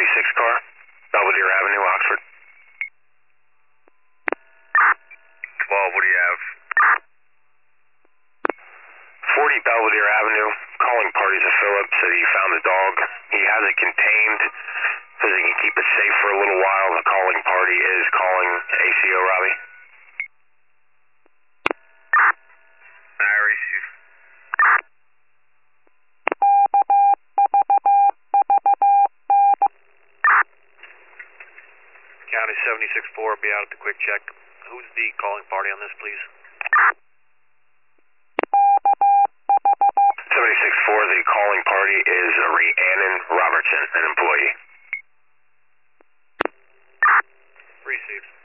car, Belvedere Avenue, Oxford. 12, what do you have? 40 Belvedere Avenue, calling parties of Philip, said he found the dog. He has it contained, says he can keep it safe for a little while. The calling party is calling ACO, Robbie. I receive. County 76-4, be out at the quick check. Who's the calling party on this, please? 76-4, the calling party is Rhiannon Robertson, an employee. Receive.